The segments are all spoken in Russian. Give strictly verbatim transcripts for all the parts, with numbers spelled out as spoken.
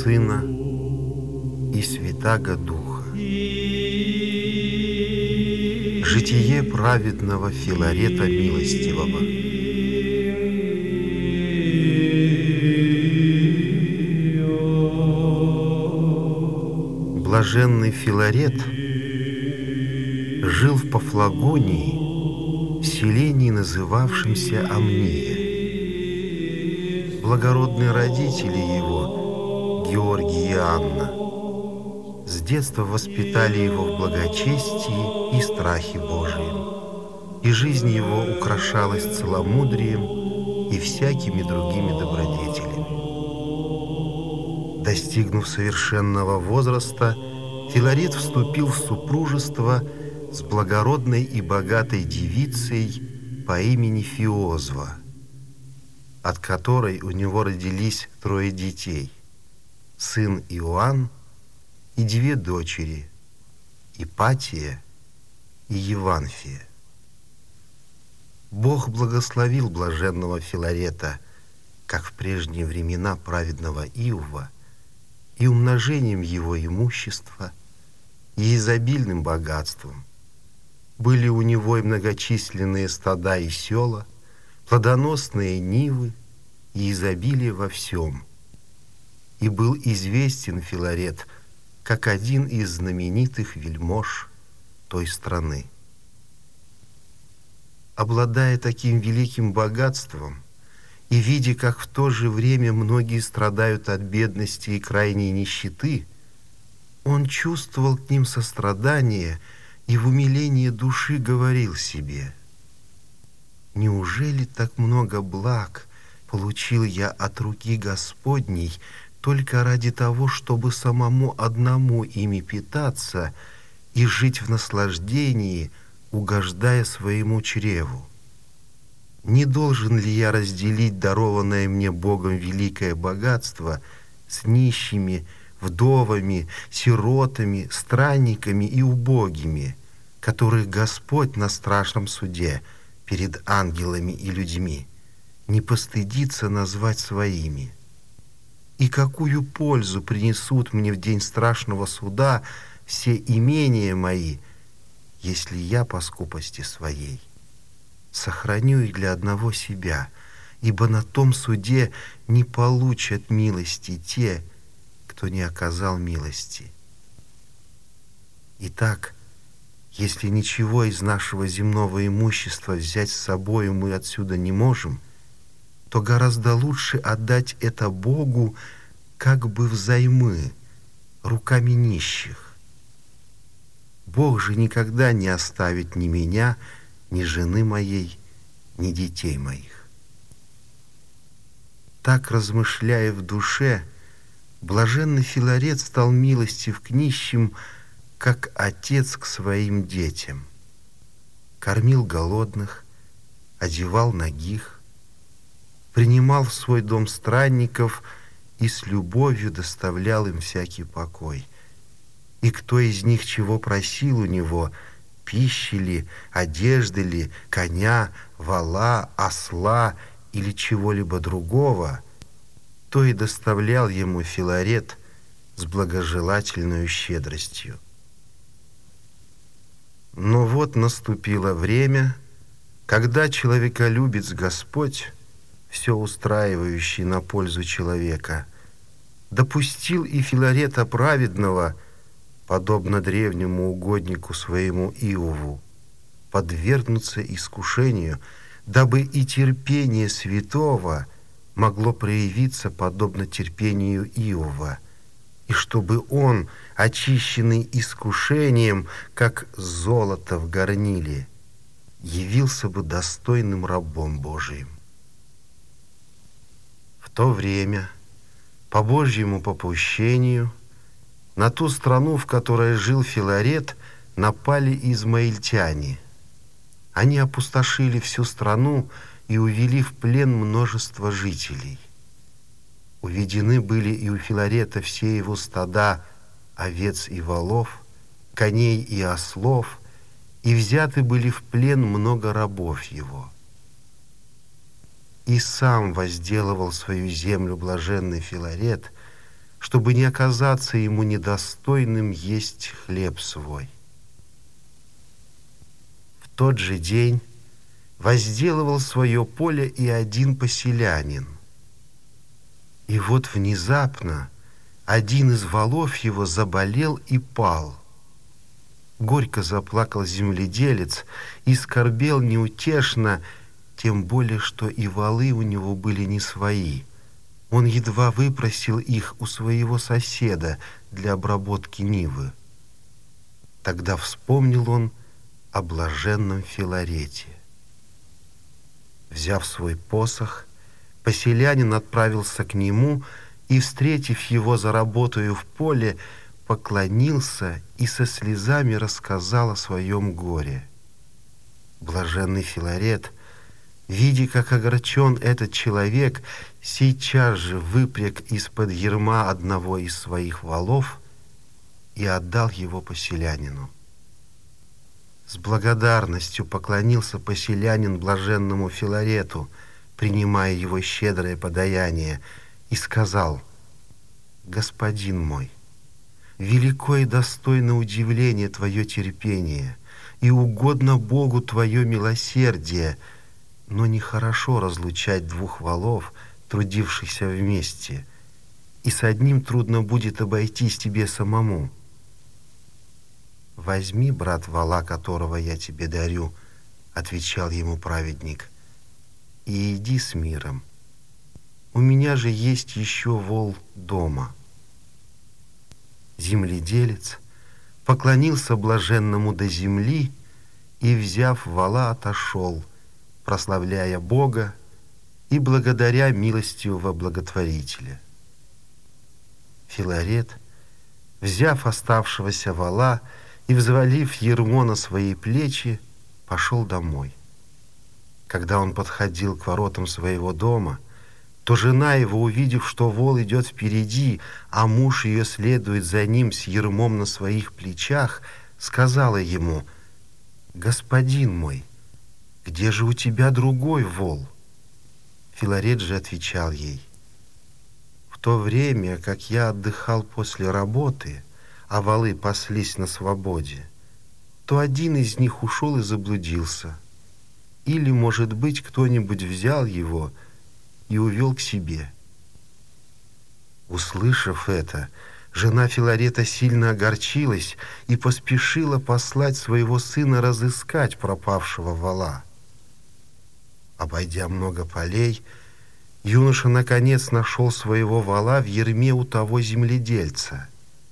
Сына и Святаго Духа. Житие праведного Филарета Милостивого. Блаженный Филарет жил в Пафлагонии, в селении, называвшемся Амния. Благородные родители его, Георгий и Анна, с детства воспитали его в благочестии и страхе Божием, и жизнь его украшалась целомудрием и всякими другими добродетелями. Достигнув совершенного возраста, Филарет вступил в супружество с благородной и богатой девицей по имени Фиозва, от которой у него родились трое детей: сын Иоанн и две дочери, Ипатия и Еванфия. Бог благословил блаженного Филарета, как в прежние времена праведного Иова, и умножением его имущества, и изобильным богатством. Были у него и многочисленные стада и села, плодоносные нивы и изобилие во всем. И был известен Филарет как один из знаменитых вельмож той страны. Обладая таким великим богатством и видя, как в то же время многие страдают от бедности и крайней нищеты, он чувствовал к ним сострадание и в умилении души говорил себе: «Неужели так много благ получил я от руки Господней только ради того, чтобы самому одному ими питаться и жить в наслаждении, угождая своему чреву? Не должен ли я разделить дарованное мне Богом великое богатство с нищими, вдовами, сиротами, странниками и убогими, которых Господь на страшном суде перед ангелами и людьми не постыдится назвать своими? И какую пользу принесут мне в день страшного суда все имения мои, если я по скупости своей сохраню их для одного себя, ибо на том суде не получат милости те, кто не оказал милости? Итак, если ничего из нашего земного имущества взять с собою мы отсюда не можем, то гораздо лучше отдать это Богу как бы взаймы, руками нищих. Бог же никогда не оставит ни меня, ни жены моей, ни детей моих». Так, размышляя в душе, блаженный Филарет стал милостив к нищим, как отец к своим детям. Кормил голодных, одевал нагих, принимал в свой дом странников и с любовью доставлял им всякий покой. И кто из них чего просил у него, пищи ли, одежды ли, коня, вола, осла или чего-либо другого, то и доставлял ему Филарет с благожелательной щедростью. Но вот наступило время, когда человеколюбец Господь, все устраивающий на пользу человека, допустил и Филарета праведного, подобно древнему угоднику своему Иову, подвергнуться искушению, дабы и терпение святого могло проявиться подобно терпению Иова, и чтобы он, очищенный искушением, как золото в горниле, явился бы достойным рабом Божиим. В то время, по Божьему попущению, на ту страну, в которой жил Филарет, напали измаильтяне. Они опустошили всю страну и увели в плен множество жителей. Уведены были и у Филарета все его стада овец и волов, коней и ослов, и взяты были в плен много рабов его. И сам возделывал свою землю блаженный Филарет, чтобы не оказаться ему недостойным есть хлеб свой. В тот же день возделывал свое поле и один поселянин. И вот внезапно один из волов его заболел и пал. Горько заплакал земледелец и скорбел неутешно, тем более, что и волы у него были не свои. Он едва выпросил их у своего соседа для обработки нивы. Тогда вспомнил он о блаженном Филарете. Взяв свой посох, поселянин отправился к нему и, встретив его за работою в поле, поклонился и со слезами рассказал о своем горе. Блаженный Филарет, видя, как огорчен этот человек, сейчас же выпряг из-под ярма одного из своих волов и отдал его поселянину. С благодарностью поклонился поселянин блаженному Филарету, принимая его щедрое подаяние, и сказал: «Господин мой, велико и достойно удивление твое терпение, и угодно Богу твое милосердие, но нехорошо разлучать двух волов, трудившихся вместе, и с одним трудно будет обойтись тебе самому. «Возьми, брат, вола, которого я тебе дарю», — отвечал ему праведник, — «и иди с миром. У меня же есть еще вол дома». Земледелец поклонился блаженному до земли и, взяв вола, отошел, прославляя Бога и благодаря милостивого благотворителя. Филарет, взяв оставшегося вола и взвалив ярмо на свои плечи, пошел домой. Когда он подходил к воротам своего дома, то жена его, увидев, что вол идет впереди, а муж ее следует за ним с ярмом на своих плечах, сказала ему: «Господин мой, где же у тебя другой вол?» Филарет же отвечал ей: «В то время, как я отдыхал после работы, а волы паслись на свободе, то один из них ушел и заблудился. Или, может быть, кто-нибудь взял его и увел к себе». Услышав это, жена Филарета сильно огорчилась и поспешила послать своего сына разыскать пропавшего вола. Обойдя много полей, юноша наконец нашел своего вола в ярме у того земледельца.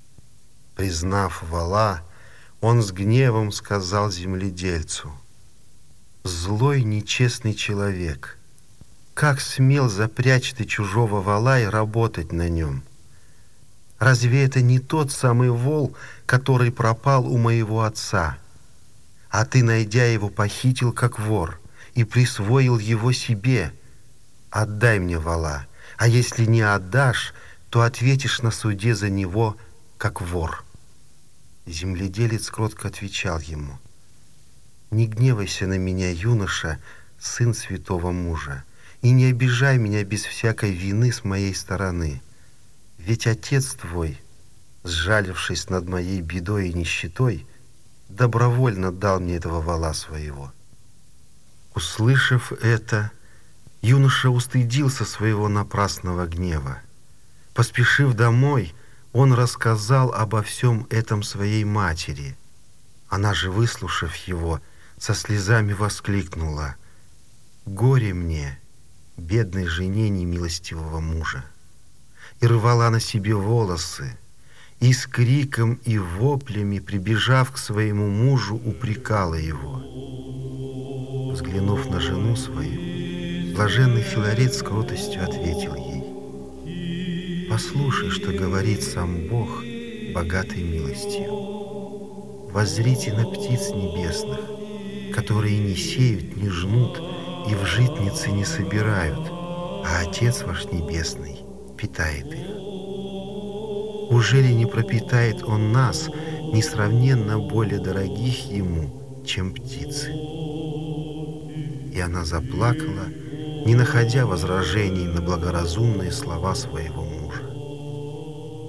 Признав вола, он с гневом сказал земледельцу: «Злой, нечестный человек, как смел запрячь ты чужого вола и работать на нем? Разве это не тот самый вол, который пропал у моего отца? А ты, найдя его, похитил как вор и присвоил его себе. Отдай мне вола, а если не отдашь, то ответишь на суде за него как вор». Земледелец кротко отвечал ему: «Не гневайся на меня, юноша, сын святого мужа, и не обижай меня без всякой вины с моей стороны. Ведь отец твой, сжалившись над моей бедой и нищетой, добровольно дал мне этого вола своего». Услышав это, юноша устыдился своего напрасного гнева. Поспешив домой, он рассказал обо всем этом своей матери. Она же, выслушав его, со слезами воскликнула: «Горе мне, бедной жене немилостивого мужа!» И рвала на себе волосы, и с криком и воплями, прибежав к своему мужу, упрекала его. Взглянув на жену свою, блаженный Филарет с кротостью ответил ей: «Послушай, что говорит сам Бог, богатой милостью. Воззрите на птиц небесных, которые не сеют, не жнут и в житницы не собирают, а Отец ваш Небесный питает их. Ужели не пропитает Он нас, несравненно более дорогих Ему, чем птицы?» И она заплакала, не находя возражений на благоразумные слова своего мужа.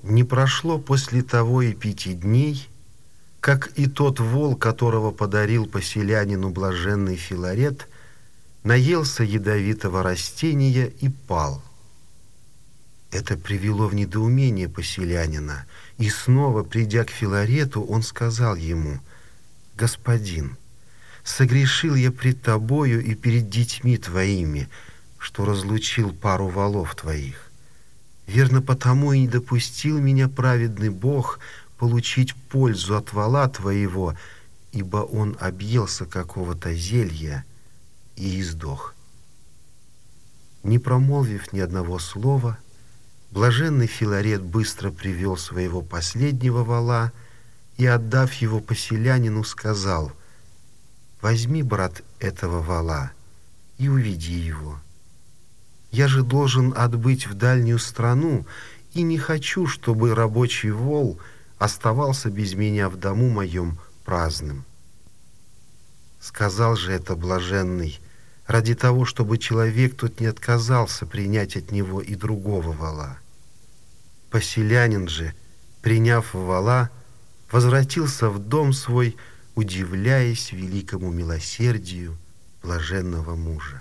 Не прошло после того и пяти дней, как и тот вол, которого подарил поселянину блаженный Филарет, наелся ядовитого растения и пал. Это привело в недоумение поселянина, и снова, придя к Филарету, он сказал ему: «Господин, согрешил я пред тобою и перед детьми твоими, что разлучил пару волов твоих. Верно, потому и не допустил меня праведный Бог получить пользу от вола твоего, ибо он объелся какого-то зелья и издох». Не промолвив ни одного слова, блаженный Филарет быстро привел своего последнего вола и, отдав его поселянину, сказал: «Возьми, брат, этого вола и уведи его. Я же должен отбыть в дальнюю страну, и не хочу, чтобы рабочий вол оставался без меня в дому моем праздным». Сказал же это блаженный ради того, чтобы человек тот не отказался принять от него и другого вола. Поселянин же, приняв вола, возвратился в дом свой, удивляясь великому милосердию блаженного мужа.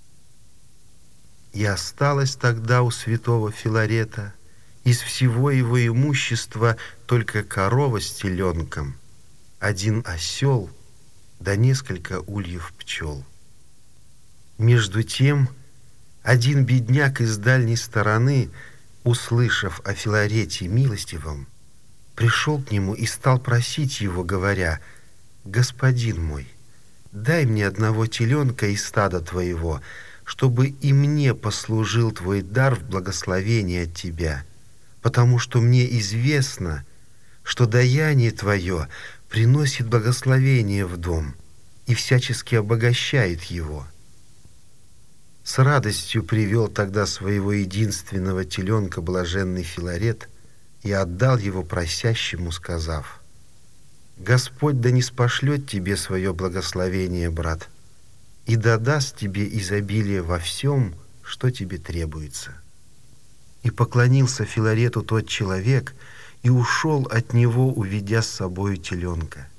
И осталось тогда у святого Филарета из всего его имущества только корова с теленком, один осел да несколько ульев пчел. Между тем один бедняк из дальней стороны, услышав о Филарете милостивом, пришел к нему и стал просить его, говоря: «Господин мой, дай мне одного теленка из стада твоего, чтобы и мне послужил твой дар в благословении от тебя, потому что мне известно, что даяние твое приносит благословение в дом и всячески обогащает его». С радостью привел тогда своего единственного теленка блаженный Филарет и отдал его просящему, сказав: «Господь да ниспошлет тебе свое благословение, брат, и да даст тебе изобилие во всем, что тебе требуется». И поклонился Филарету тот человек и ушел от него, уведя с собою теленка.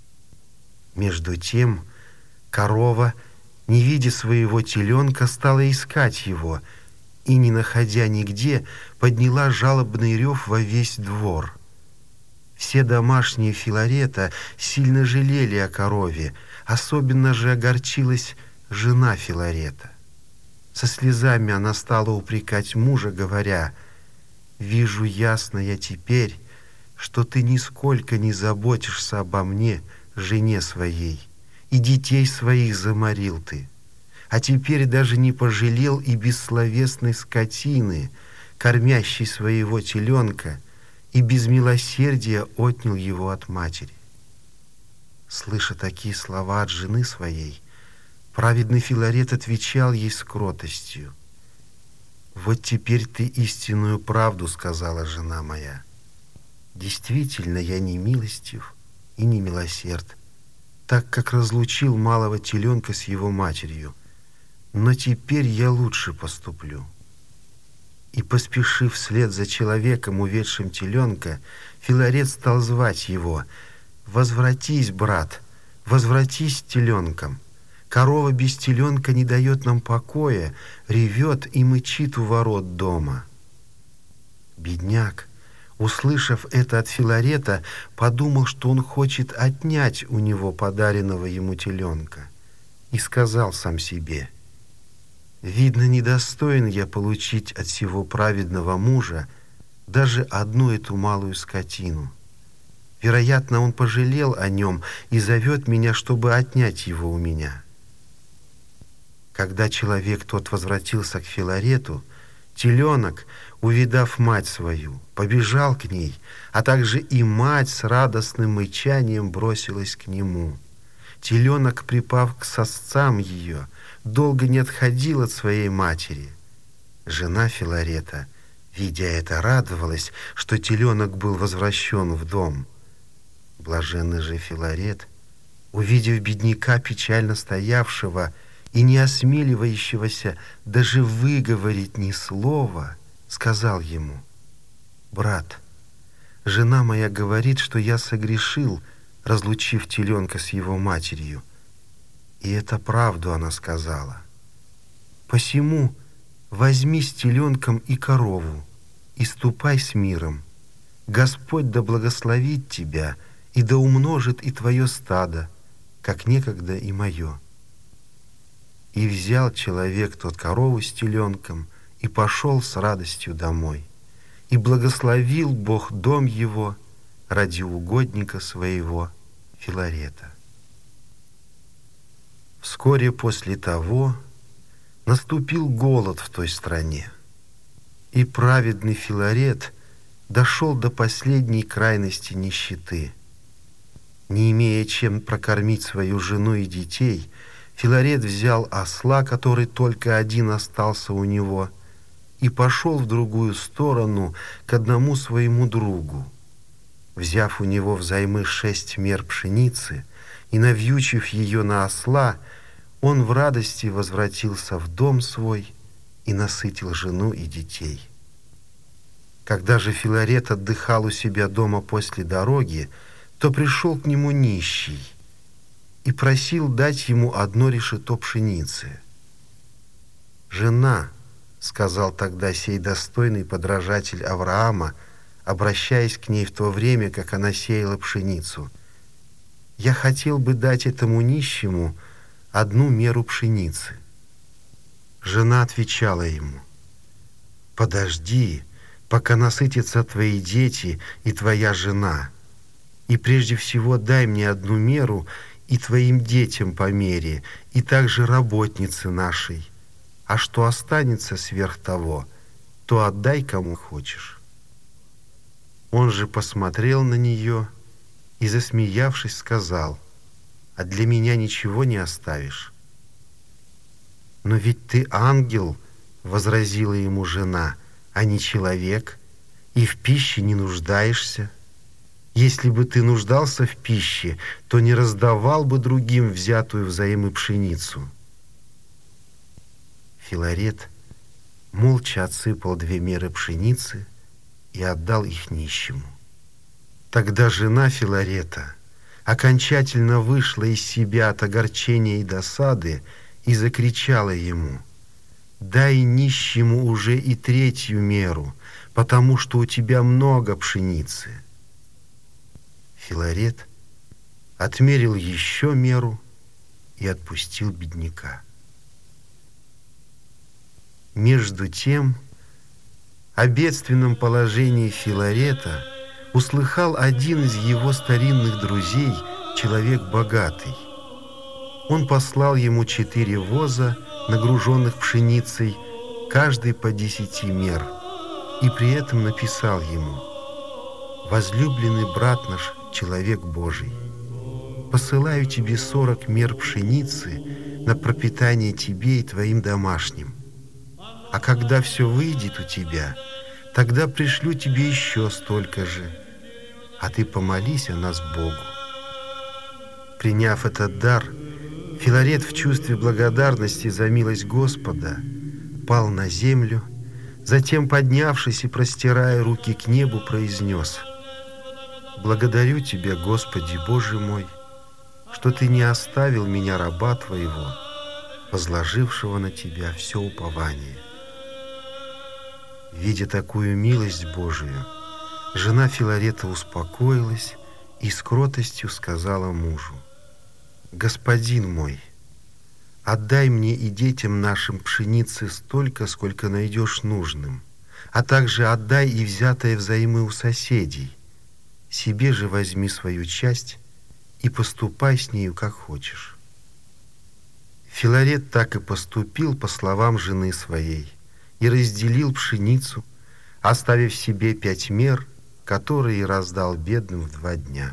Между тем корова, не видя своего теленка, стала искать его, и, не находя нигде, подняла жалобный рев во весь двор. Все домашние Филарета сильно жалели о корове, особенно же огорчилась жена Филарета. Со слезами она стала упрекать мужа, говоря: «Вижу ясно я теперь, что ты нисколько не заботишься обо мне, жене своей, и детей своих заморил ты, а теперь даже не пожалел и бессловесной скотины, кормящей своего теленка, и без милосердия отнял его от матери». Слыша такие слова от жены своей, праведный Филарет отвечал ей с кротостью: «Вот теперь ты истинную правду сказала, жена моя. Действительно, я не милостив и не милосерд, так как разлучил малого теленка с его матерью, но теперь я лучше поступлю». И, поспешив вслед за человеком, уведшим теленка, Филарет стал звать его: «Возвратись, брат, возвратись с теленком. Корова без теленка не дает нам покоя, ревет и мычит у ворот дома». Бедняк, услышав это от Филарета, подумал, что он хочет отнять у него подаренного ему теленка, и сказал сам себе: «Видно, недостоин я получить от сего праведного мужа даже одну эту малую скотину. Вероятно, он пожалел о нем и зовет меня, чтобы отнять его у меня». Когда человек тот возвратился к Филарету, теленок, увидав мать свою, побежал к ней, а также и мать с радостным мычанием бросилась к нему. Теленок, припав к сосцам ее, долго не отходил от своей матери. Жена Филарета, видя это, радовалась, что теленок был возвращен в дом. Блаженный же Филарет, увидев бедняка, печально стоявшего и не осмеливающегося даже выговорить ни слова, сказал ему: «Брат, Жена моя говорит, что я согрешил, разлучив теленка с его матерью. И это правду она сказала. Посему возьми с теленком и корову, и ступай с миром. Господь да благословит тебя, и да умножит и твое стадо, как некогда и мое. И взял человек тот корову с теленком и пошел с радостью домой. И благословил Бог дом его ради угодника своего Филарета. Вскоре после того наступил голод в той стране, и праведный Филарет дошел до последней крайности нищеты. Не имея чем прокормить свою жену и детей, Филарет взял осла, который только один остался у него, и пошел в другую сторону к одному своему другу. Взяв у него взаймы шесть мер пшеницы и навьючив ее на осла, он в радости возвратился в дом свой и насытил жену и детей. Когда же Филарет отдыхал у себя дома после дороги, то пришел к нему нищий и просил дать ему одно решето пшеницы. «Жена, — сказал тогда сей достойный подражатель Авраама, обращаясь к ней в то время, как она сеяла пшеницу, — я хотел бы дать этому нищему одну меру пшеницы». Жена отвечала ему: «Подожди, пока насытятся твои дети и твоя жена, и прежде всего дай мне одну меру и твоим детям по мере, и также работнице нашей, а что останется сверх того, то отдай кому хочешь». Он же посмотрел на нее и, засмеявшись, сказал: «А для меня ничего не оставишь?» «Но ведь ты ангел, — возразила ему жена, — а не человек, и в пище не нуждаешься. Если бы ты нуждался в пище, то не раздавал бы другим взятую взаймы пшеницу». Филарет молча отсыпал две меры пшеницы и отдал их нищему. Тогда жена Филарета окончательно вышла из себя от огорчения и досады и закричала ему: «Дай нищему уже и третью меру, потому что у тебя много пшеницы». Филарет отмерил еще меру и отпустил бедняка. Между тем, о бедственном положении Филарета услыхал один из его старинных друзей, человек богатый. Он послал ему четыре воза, нагруженных пшеницей, каждый по десяти мер, и при этом написал ему: «Возлюбленный брат наш, человек Божий, посылаю тебе сорок мер пшеницы на пропитание тебе и твоим домашним. А когда все выйдет у тебя, тогда пришлю тебе еще столько же, а ты помолись о нас Богу». Приняв этот дар, Филарет в чувстве благодарности за милость Господа пал на землю, затем, поднявшись и простирая руки к небу, произнес: «Благодарю Тебя, Господи Боже мой, что Ты не оставил меня, раба Твоего, возложившего на Тебя все упование». Видя такую милость Божию, жена Филарета успокоилась и с кротостью сказала мужу: «Господин мой, отдай мне и детям нашим пшеницы столько, сколько найдешь нужным, а также отдай и взятое взаймы у соседей. Себе же возьми свою часть и поступай с нею, как хочешь». Филарет так и поступил по словам жены своей и разделил пшеницу, оставив себе пять мер, которые раздал бедным в два дня.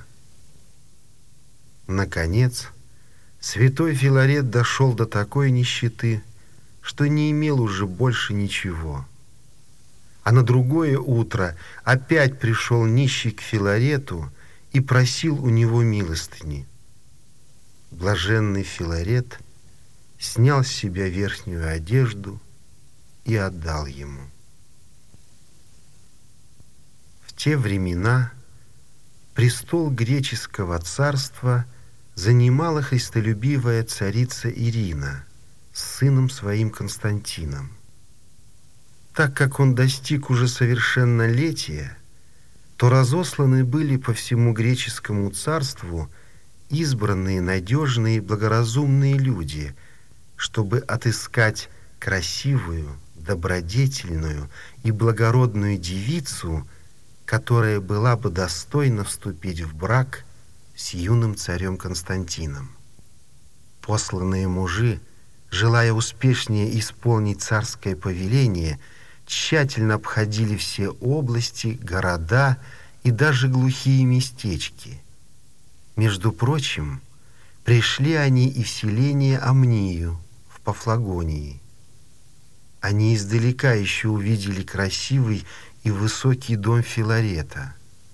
Наконец, святой Филарет дошел до такой нищеты, что не имел уже больше ничего. А на другое утро опять пришел нищий к Филарету и просил у него милостыни. Блаженный Филарет снял с себя верхнюю одежду и отдал ему. В те времена престол греческого царства занимала христолюбивая царица Ирина с сыном своим Константином. Так как он достиг уже совершеннолетия, то разосланы были по всему греческому царству избранные, надежные и благоразумные люди, чтобы отыскать красивую, добродетельную и благородную девицу, которая была бы достойна вступить в брак с юным царем Константином. Посланные мужи, желая успешнее исполнить царское повеление, тщательно обходили все области, города и даже глухие местечки. Между прочим, пришли они и в селение Амнию в Пафлагонии. Они издалека еще увидели красивый и высокий дом Филарета.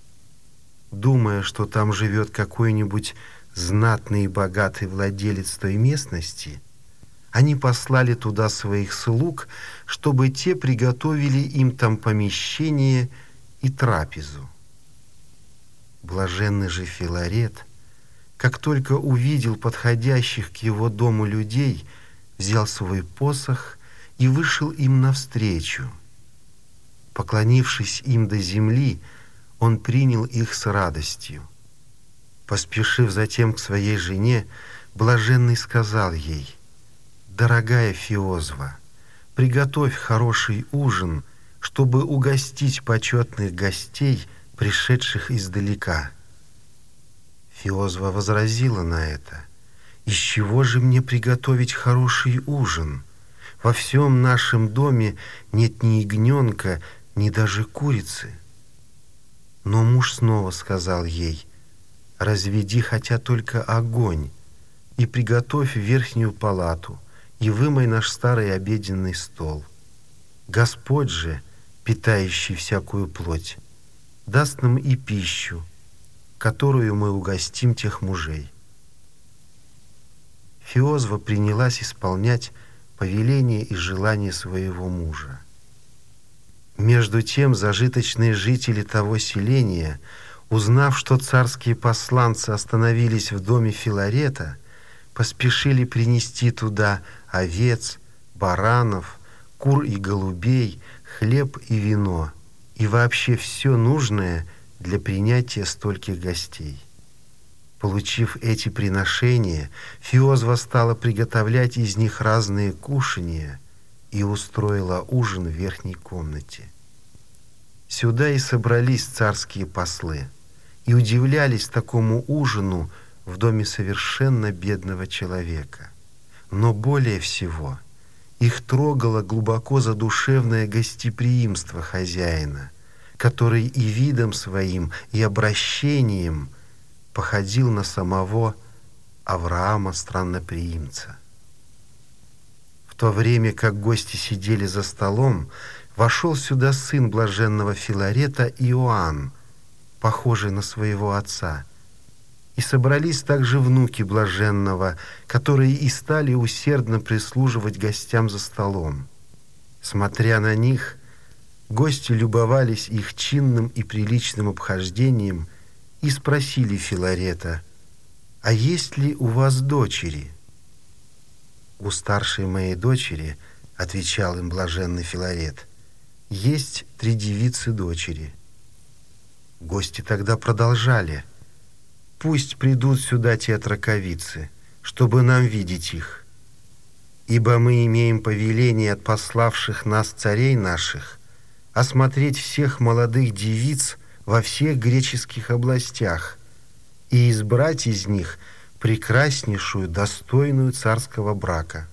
Думая, что там живет какой-нибудь знатный и богатый владелец той местности, они послали туда своих слуг, чтобы те приготовили им там помещение и трапезу. Блаженный же Филарет, как только увидел подходящих к его дому людей, взял свой посох и вышел им навстречу. Поклонившись им до земли, он принял их с радостью. Поспешив затем к своей жене, блаженный сказал ей: «Дорогая Фиозва, приготовь хороший ужин, чтобы угостить почетных гостей, пришедших издалека». Фиозва возразила на это: «Из чего же мне приготовить хороший ужин? Во всем нашем доме нет ни ягненка, ни даже курицы». Но муж снова сказал ей: «Разведи хотя только огонь и приготовь верхнюю палату, и вымой наш старый обеденный стол. Господь же, питающий всякую плоть, даст нам и пищу, которую мы угостим тех мужей». Фиозва принялась исполнять повеление и желания своего мужа. Между тем зажиточные жители того селения, узнав, что царские посланцы остановились в доме Филарета, поспешили принести туда овец, баранов, кур и голубей, хлеб и вино, и вообще все нужное для принятия стольких гостей. Получив эти приношения, Фиозва стала приготовлять из них разные кушанья и устроила ужин в верхней комнате. Сюда и собрались царские послы, и удивлялись такому ужину в доме совершенно бедного человека. Но более всего их трогало глубоко задушевное гостеприимство хозяина, который и видом своим, и обращением походил на самого Авраама странноприимца. В то время как гости сидели за столом, вошел сюда сын блаженного Филарета Иоанн, похожий на своего отца. И собрались также внуки блаженного, которые и стали усердно прислуживать гостям за столом. Смотря на них, гости любовались их чинным и приличным обхождением и спросили Филарета: «А есть ли у вас дочери?» «У старшей моей дочери, — отвечал им блаженный Филарет, — есть три девицы-дочери». Гости тогда продолжали: «Пусть придут сюда те отроковицы, чтобы нам видеть их. Ибо мы имеем повеление от пославших нас царей наших осмотреть всех молодых девиц во всех греческих областях и избрать из них прекраснейшую, достойную царского брака».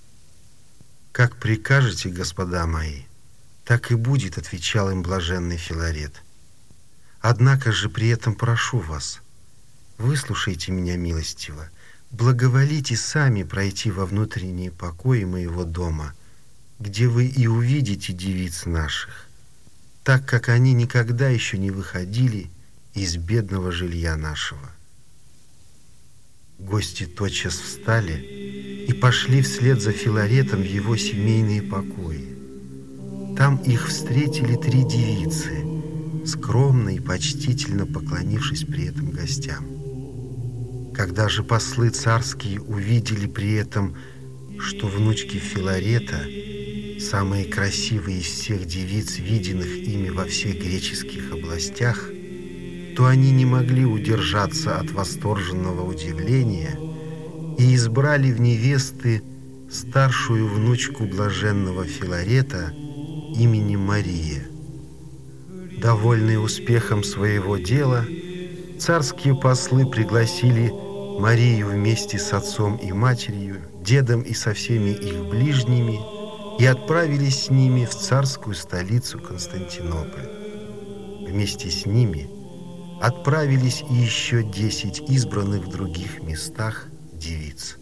«Как прикажете, господа мои, так и будет, — отвечал им блаженный Филарет. Однако же при этом прошу вас, выслушайте меня милостиво, благоволите сами пройти во внутренние покои моего дома, где вы и увидите девиц наших, так как они никогда еще не выходили из бедного жилья нашего». Гости тотчас встали и пошли вслед за Филаретом в его семейные покои. Там их встретили три девицы, скромно и почтительно поклонившись при этом гостям. Когда же послы царские увидели при этом, что внучки Филарета, самые красивые из всех девиц, виденных ими во всех греческих областях, то они не могли удержаться от восторженного удивления и избрали в невесты старшую внучку блаженного Филарета именем Мария. Довольные успехом своего дела, царские послы пригласили Марию вместе с отцом и матерью, дедом и со всеми их ближними, и отправились с ними в царскую столицу Константинополь. Вместе с ними отправились и еще десять избранных в других местах девиц.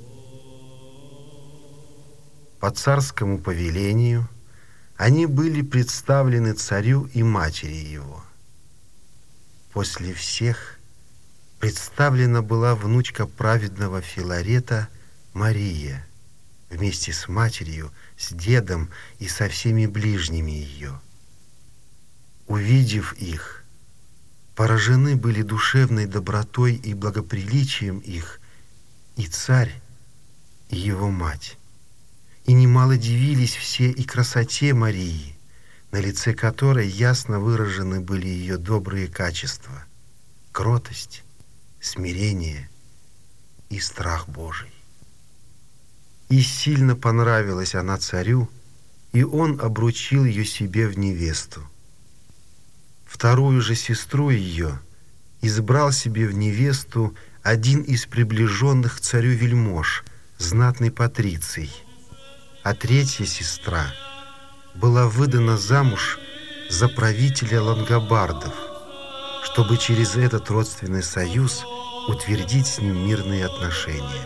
По царскому повелению они были представлены царю и матери его. После всех представлена была внучка праведного Филарета Мария, вместе с матерью, с дедом и со всеми ближними ее. Увидев их, поражены были душевной добротой и благоприличием их и царь, и его мать. И немало дивились все и красоте Марии, на лице которой ясно выражены были ее добрые качества, кротость, смирение и страх Божий. И сильно понравилась она царю, и он обручил ее себе в невесту. Вторую же сестру ее избрал себе в невесту один из приближенных к царю вельмож, знатный патриций, а третья сестра была выдана замуж за правителя лангобардов, чтобы через этот родственный союз утвердить с ним мирные отношения.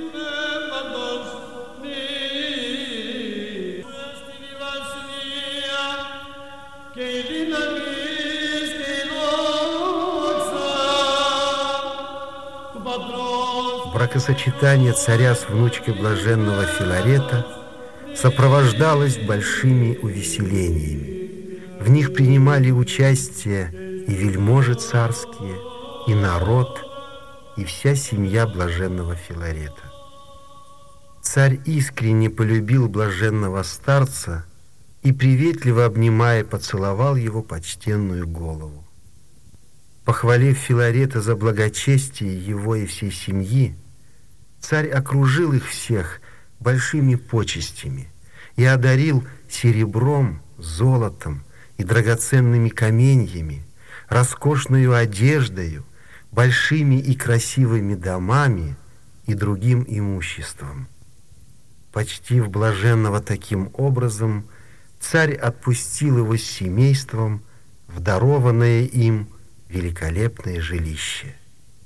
Бракосочетание царя с внучкой блаженного Филарета сопровождалось большими увеселениями. В них принимали участие и вельможи царские, и народ, и вся семья блаженного Филарета. Царь искренне полюбил блаженного старца и, приветливо обнимая, поцеловал его почтенную голову. Похвалив Филарета за благочестие его и всей семьи, царь окружил их всех большими почестями и одарил серебром, золотом и драгоценными каменьями, роскошною одеждою, большими и красивыми домами и другим имуществом. Почтив блаженного таким образом, царь отпустил его с семейством в дарованное им великолепное жилище.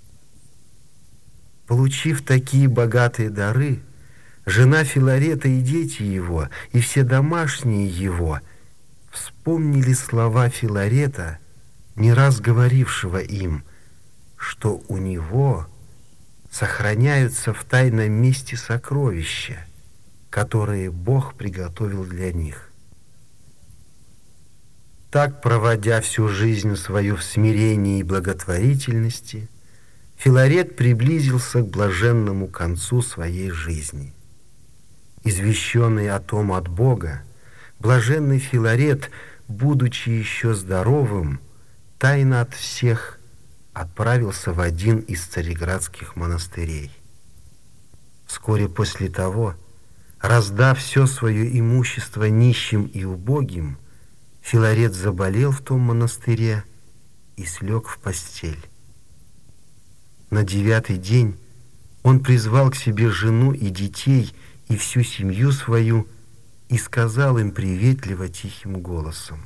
Получив такие богатые дары, жена Филарета и дети его, и все домашние его вспомнили слова Филарета, не раз говорившего им, что у него сохраняются в тайном месте сокровища, которые Бог приготовил для них. Так, проводя всю жизнь свою в смирении и благотворительности, Филарет приблизился к блаженному концу своей жизни. Извещенный о том от Бога, блаженный Филарет, будучи еще здоровым, тайно от всех отправился в один из цареградских монастырей. Вскоре после того, раздав все свое имущество нищим и убогим, Филарет заболел в том монастыре и слег в постель. На девятый день он призвал к себе жену и детей и всю семью свою и сказал им приветливо тихим голосом: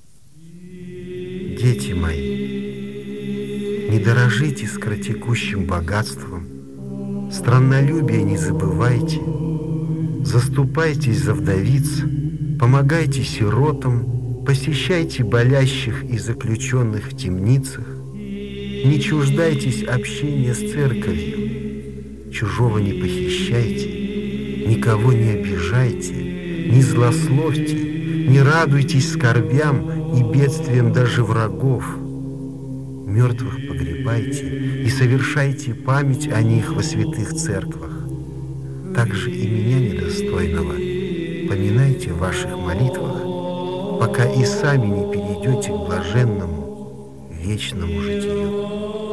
«Дети мои, не дорожите скоротекущим богатством, страннолюбие не забывайте, заступайтесь за вдовиц, помогайте сиротам, посещайте болящих и заключенных в темницах, не чуждайтесь общения с церковью, чужого не похищайте, никого не обижайте, не злословьте, Не радуйтесь скорбям и бедствиям даже врагов. Мертвых погребайте и совершайте память о них во святых церквах. Также и меня недостойного поминайте в ваших молитвах, пока и сами не перейдете к блаженному вечному житию.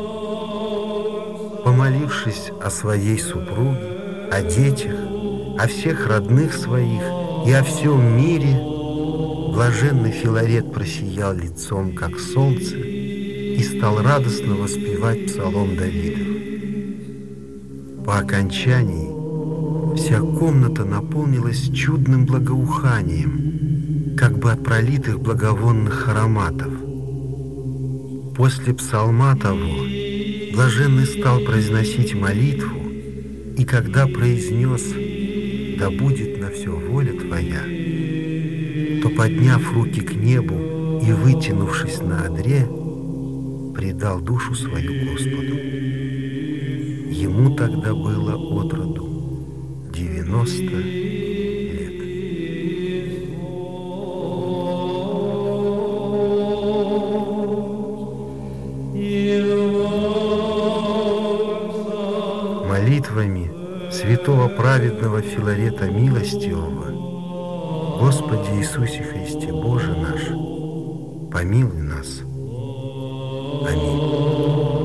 Помолившись о своей супруге, о детях, о всех родных своих и о всем мире, блаженный Филарет просиял лицом, как солнце, и стал радостно воспевать псалом Давидов. По окончании вся комната наполнилась чудным благоуханием, как бы от пролитых благовонных ароматов. После псалма того блаженный стал произносить молитву, и когда произнес «Да будет на все воля Твоя», то, подняв руки к небу и вытянувшись на одре, предал душу свою Господу. Ему тогда было от роду девяносто лет. Молитвами святого праведного Филарета Милостивого, Господи Иисусе Христе Боже наш, помилуй нас. Аминь.